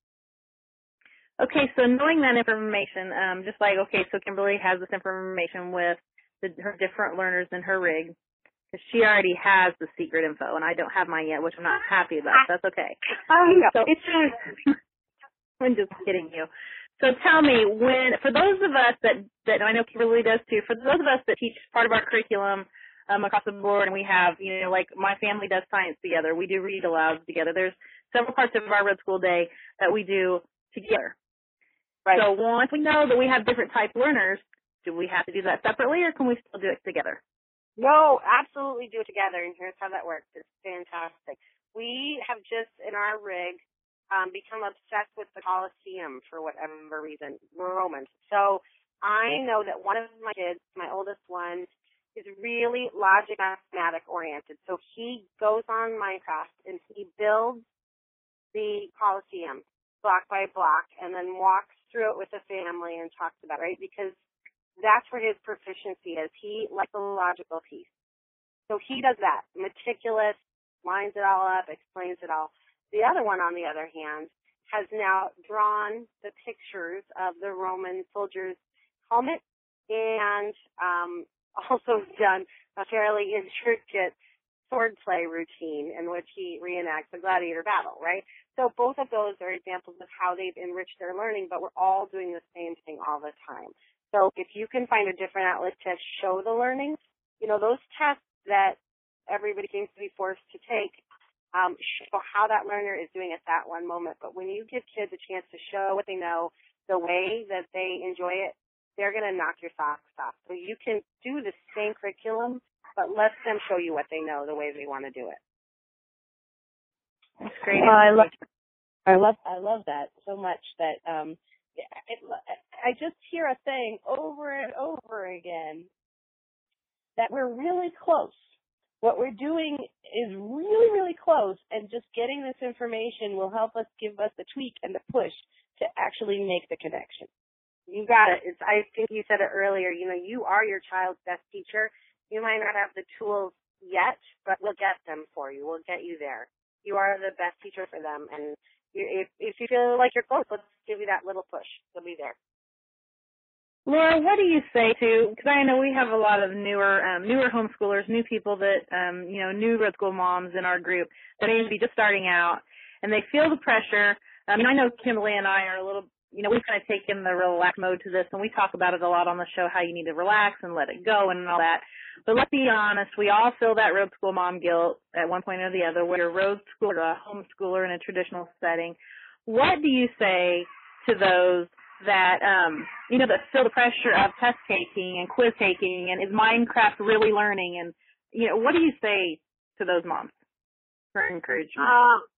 Okay, so knowing that information, just like, okay, so Kimberly has this information with her different learners in her rig, because she already has the secret info, and I don't have mine yet, which I'm not happy about. That's okay. So I'm just kidding you. So tell me, for those of us that I know Kimberly does too, for those of us that teach part of our curriculum across the board, and we have, like my family does science together. We do read alouds together. There's several parts of our Road School Day that we do together. Right. So once we know that we have different type learners, do we have to do that separately, or can we still do it together? No, absolutely do it together, and here's how that works. It's fantastic. We have just, in our rig, become obsessed with the Colosseum for whatever reason. We're Romans. So I know that one of my kids, my oldest one, is really logic mathematic oriented. So he goes on Minecraft and he builds the Colosseum block by block and then walks through it with the family and talks about it, right? Because that's where his proficiency is. He likes the logical piece. So he does that, meticulous, lines it all up, explains it all. The other one, on the other hand, has now drawn the pictures of the Roman soldiers' helmet and also done a fairly intricate swordplay routine in which he reenacts a gladiator battle, right? So both of those are examples of how they've enriched their learning, but we're all doing the same thing all the time. So if you can find a different outlet to show the learning, those tests that everybody seems to be forced to take show how that learner is doing at that one moment. But when you give kids a chance to show what they know, the way that they enjoy it, they're going to knock your socks off. So you can do the same curriculum, but let them show you what they know the way they want to do it. That's great. I love that so much that I just hear us saying over and over again that we're really close. What we're doing is really, really close, and just getting this information will help us, give us the tweak and the push to actually make the connection. You got it. I think you said it earlier. You are your child's best teacher. You might not have the tools yet, but we'll get them for you. We'll get you there. You are the best teacher for them, and if you feel like you're close, let's give you that little push. They'll be there. Laura, what do you say to, because I know we have a lot of newer homeschoolers, new people that, new Road School moms in our group that may be just starting out, and they feel the pressure. I know Kimberly and I are a little, we've kind of taken the relax mode to this, and we talk about it a lot on the show, how you need to relax and let it go and all that. But let's be honest, we all feel that Road School mom guilt at one point or the other, whether you're a Road Schooler or a homeschooler in a traditional setting. What do you say to those that, that feel the pressure of test taking and quiz taking, and is Minecraft really learning? And, what do you say to those moms for encouragement?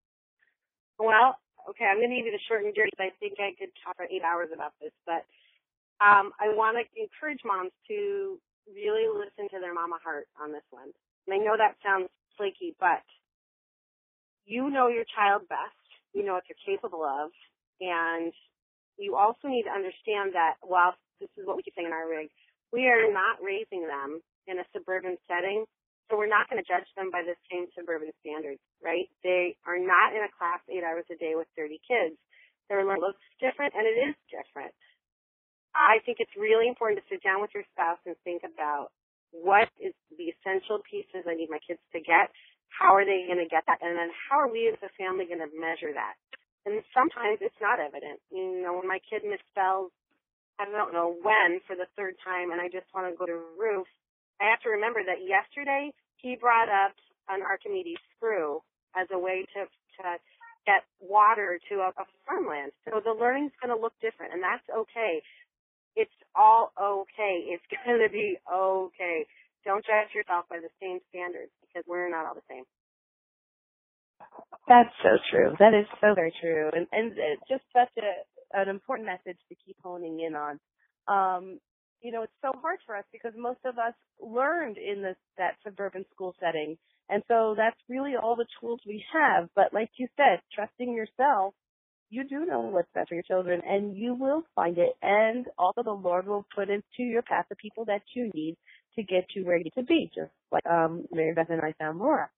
Okay, I'm going to give you the short and dirty, because I think I could talk for 8 hours about this, but I want to encourage moms to really listen to their mama heart on this one. And I know that sounds flaky, but you know your child best. You know what they're capable of, and you also need to understand that while this is what we keep saying in our rig, we are not raising them in a suburban setting, so we're not going to judge them by the same suburban standards, right? They are not in a class 8 hours a day with 30 kids. Their learning looks different, and it is different. I think it's really important to sit down with your spouse and think about what is the essential pieces I need my kids to get, how are they going to get that, and then how are we as a family going to measure that? And sometimes it's not evident. When my kid misspells, I don't know when, for the third time, and I just want to go to the roof, I have to remember that yesterday he brought up an Archimedes screw as a way to get water to a farmland. So the learning's going to look different, and that's okay. It's all okay. It's going to be okay. Don't judge yourself by the same standards, because we're not all the same. That's so true. That is so very true. And it's just such an important message to keep honing in on. It's so hard for us because most of us learned in that suburban school setting. And so that's really all the tools we have. But like you said, trusting yourself, you do know what's best for your children, and you will find it. And also the Lord will put into your path the people that you need to get you where you need to be, just like Mary Beth and I found Laura.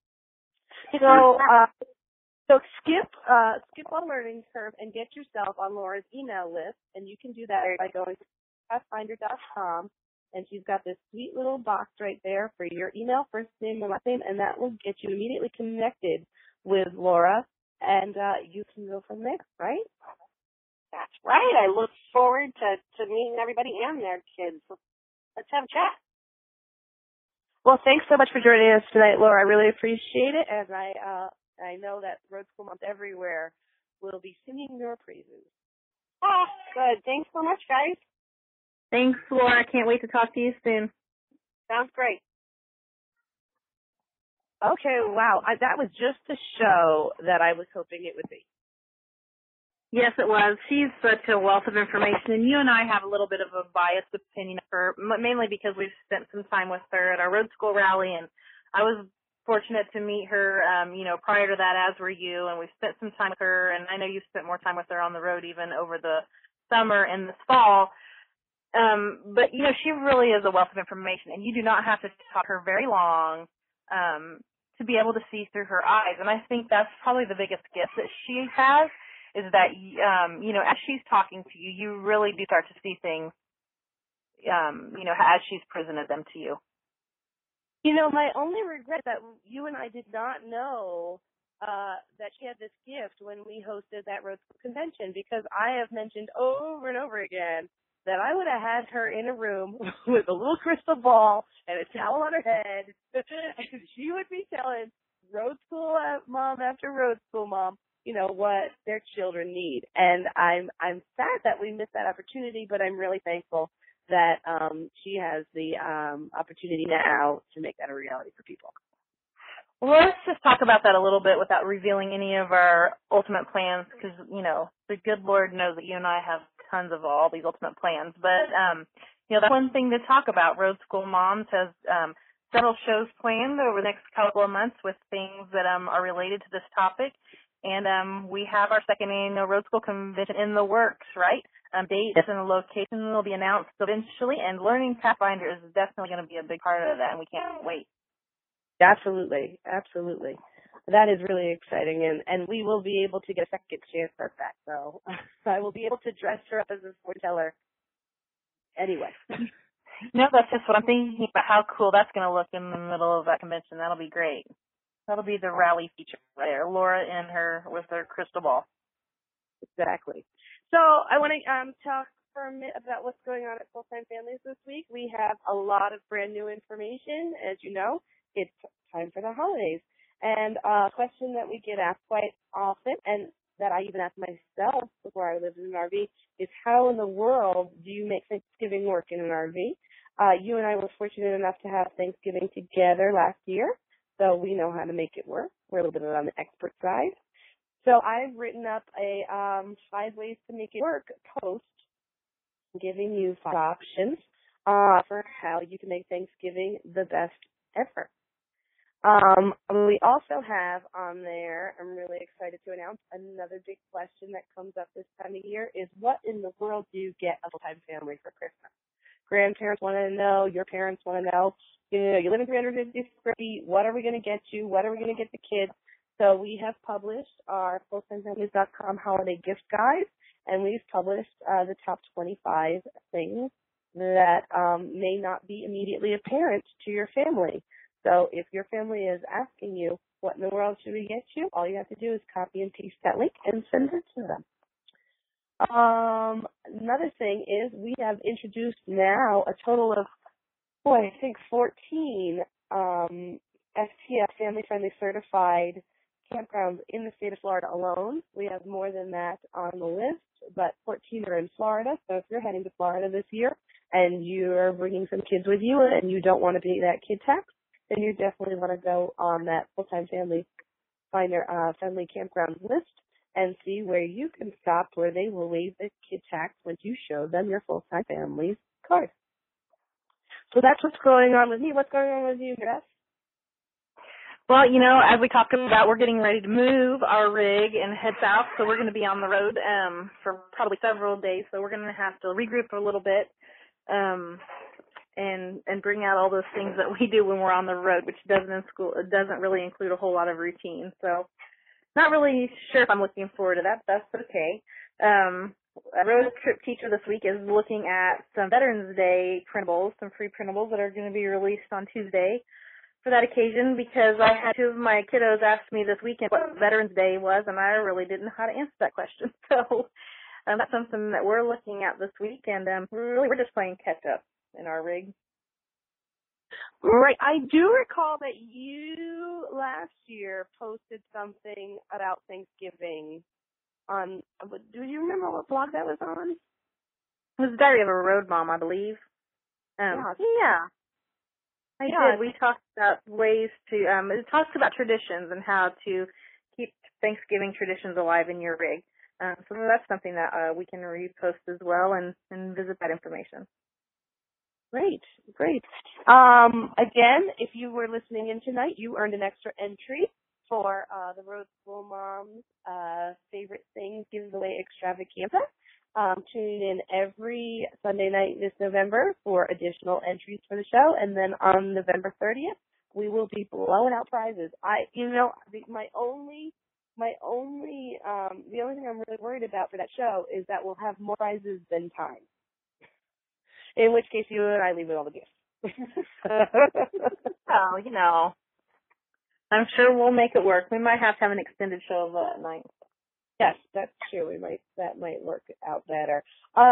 So skip a learning curve and get yourself on Laura's email list, and you can do that by going to pathfinder.com, and she's got this sweet little box right there for your email, first name and last name, and that will get you immediately connected with Laura, and you can go from there, right? That's right. I look forward to meeting everybody and their kids. Let's have a chat. Well, thanks so much for joining us tonight, Laura. I really appreciate it, and I know that Road School Moms everywhere will be singing your praises. Oh, good. Thanks so much, guys. Thanks, Laura. Can't wait to talk to you soon. Sounds great. Okay, wow. That was just the show that I was hoping it would be. Yes, it was. She's such a wealth of information, and you and I have a little bit of a biased opinion of her, mainly because we've spent some time with her at our road school rally, and I was fortunate to meet her, prior to that, as were you, and we've spent some time with her, and I know you've spent more time with her on the road even over the summer and this fall. But, she really is a wealth of information, and you do not have to talk to her very long to be able to see through her eyes. And I think that's probably the biggest gift that she has, is that, as she's talking to you, you really do start to see things, as she's presented them to you. My only regret that you and I did not know that she had this gift when we hosted that road school convention, because I have mentioned over and over again that I would have had her in a room with a little crystal ball and a towel on her head, and she would be telling road school mom after road school mom, what their children need. And I'm sad that we missed that opportunity, but I'm really thankful that she has the opportunity now to make that a reality for people. Well, let's just talk about that a little bit without revealing any of our ultimate plans, because, the good Lord knows that you and I have tons of all these ultimate plans. But, that's one thing to talk about. Road School Moms has several shows planned over the next couple of months with things that are related to this topic. And we have our second annual Road School Convention in the works, right? Dates and location will be announced eventually, and Learning Pathfinder is definitely going to be a big part of that, and we can't wait. Absolutely. That is really exciting, and we will be able to get a second chance at that. So I will be able to dress her up as a storyteller anyway. No, that's just what I'm thinking about, how cool that's going to look in the middle of that convention. That'll be great. That'll be the rally feature right there, Laura with her crystal ball. Exactly. So I want to talk for a minute about what's going on at Full-Time Families this week. We have a lot of brand new information. As you know, it's time for the holidays. And a question that we get asked quite often, and that I even asked myself before I lived in an RV, is how in the world do you make Thanksgiving work in an RV? You and I were fortunate enough to have Thanksgiving together last year, so we know how to make it work. We're a little bit on the expert side. So I've written up a 5 ways to make it work post, giving you 5 options for how you can make Thanksgiving the best ever. We also have on there, I'm really excited to announce, another big question that comes up this time of year is, what in the world do you get a full-time family for Christmas? Grandparents want to know, your parents want to know, you live in 350 square feet, what are we going to get you? What are we going to get the kids? So we have published our FullTimeFamilies.com holiday gift guide, and we've published the top 25 things that may not be immediately apparent to your family. So if your family is asking you, what in the world should we get you? All you have to do is copy and paste that link and send it to them. Another thing is we have introduced now a total of, 14 STF family-friendly certified campgrounds in the state of Florida alone. We have more than that on the list, but 14 are in Florida. So if you're heading to Florida this year and you're bringing some kids with you and you don't want to pay that kid tax, then you definitely want to go on that Full-Time Family Finder friendly campground list and see where you can stop, where they will waive the kid tax once you show them your Full-Time Family's card. So that's what's going on with me. What's going on with you, Jess? Well, as we talked about, we're getting ready to move our rig and head south, so we're going to be on the road for probably several days. So we're going to have to regroup for a little bit and bring out all those things that we do when we're on the road, which doesn't really include a whole lot of routine. So not really sure if I'm looking forward to that. That's okay. A road trip teacher this week is looking at some Veterans Day printables, some free printables that are going to be released on Tuesday for that occasion, because I had 2 of my kiddos ask me this weekend what Veterans Day was, and I really didn't know how to answer that question. So that's something that we're looking at this week, and we're just playing catch up in our rig. Right. I do recall that you last year posted something about Thanksgiving on. Do you remember what blog that was on? It was Diary of a Road Mom, I believe. Yeah. I did. We talked about ways to, it talks about traditions and how to keep Thanksgiving traditions alive in your rig. So that's something that we can repost as well and visit that information. Great. Again, if you were listening in tonight, you earned an extra entry for the Road School Moms Favorite Things Giveaway Extravaganza. Tune in every Sunday night this November for additional entries for the show, and then on November 30th, we will be blowing out prizes. The only thing I'm really worried about for that show is that we'll have more prizes than time. In which case, you and I leave with all the gifts. Well, I'm sure we'll make it work. We might have to have an extended show of that night. Yes, that's true. That might work out better.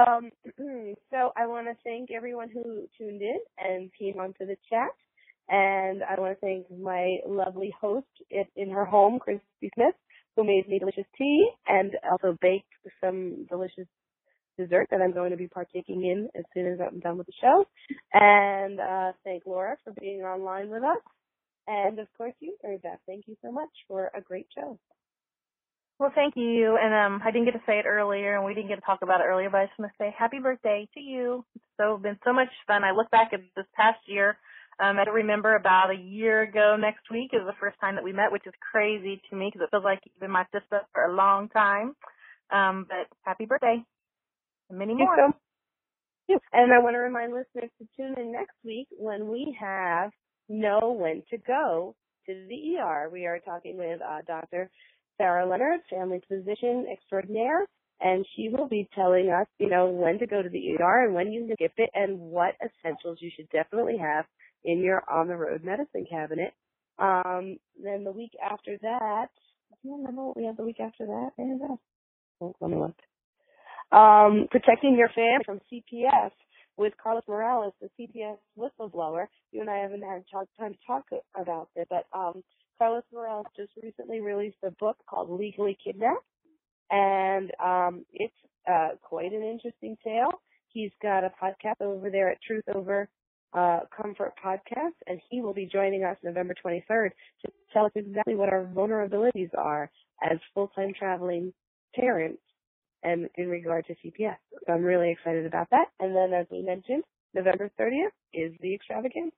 So I want to thank everyone who tuned in and came onto the chat, and I want to thank my lovely host in her home, Christy Smith, who made me delicious tea and also baked some delicious dessert that I'm going to be partaking in as soon as I'm done with the show. And thank Laura for being online with us, and of course you, Mary Beth. Thank you so much for a great show. Well, thank you. And I didn't get to say it earlier, and we didn't get to talk about it earlier, but I just want to say happy birthday to you. It's been so much fun. I look back at this past year. I remember about a year ago next week is the first time that we met, which is crazy to me because it feels like you've been my sister for a long time. But happy birthday. And many more. And I want to remind listeners to tune in next week when we know when to go to the ER. We are talking with Dr. Sarah Leonard, family physician extraordinaire, and she will be telling us, when to go to the ER and when you can skip it and what essentials you should definitely have in your on-the-road medicine cabinet. Then the week after that, do you remember what we have the week after that? Let me look. Protecting your family from CPS with Carlos Morales, the CPS whistleblower. You and I haven't had time to talk about this, but Carlos Morales just recently released a book called Legally Kidnapped, and it's quite an interesting tale. He's got a podcast over there at Truth Over Comfort Podcast, and he will be joining us November 23rd to tell us exactly what our vulnerabilities are as full-time traveling parents and in regard to CPS. So I'm really excited about that. And then, as we mentioned, November 30th is the extravaganza.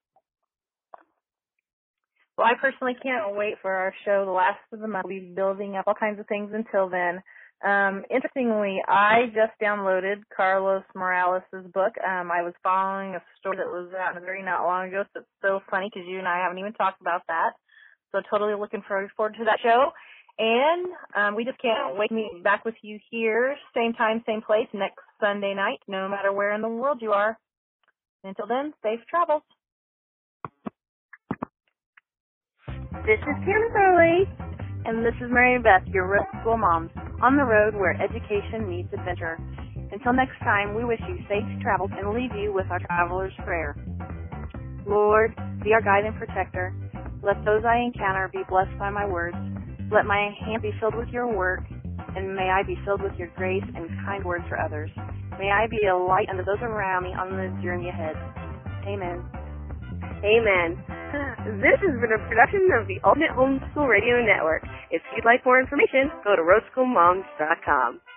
Well, I personally can't wait for our show the last of the month. We'll be building up all kinds of things until then. Interestingly, I just downloaded Carlos Morales' book. I was following a story that was out very not long ago, so it's so funny because you and I haven't even talked about that. So totally looking forward to that show. And we just can't wait to meet back with you here, same time, same place, next Sunday night, no matter where in the world you are. Until then, safe travels. This is Karen Thorley. And this is Mary Beth, your Road School Moms, on the road where education meets adventure. Until next time, we wish you safe travels and leave you with our traveler's prayer. Lord, be our guide and protector. Let those I encounter be blessed by my words. Let my hand be filled with your work, and may I be filled with your grace and kind words for others. May I be a light unto those around me on the journey ahead. Amen. Amen. This has been a production of the Ultimate Homeschool Radio Network. If you'd like more information, go to roadschoolmoms.com.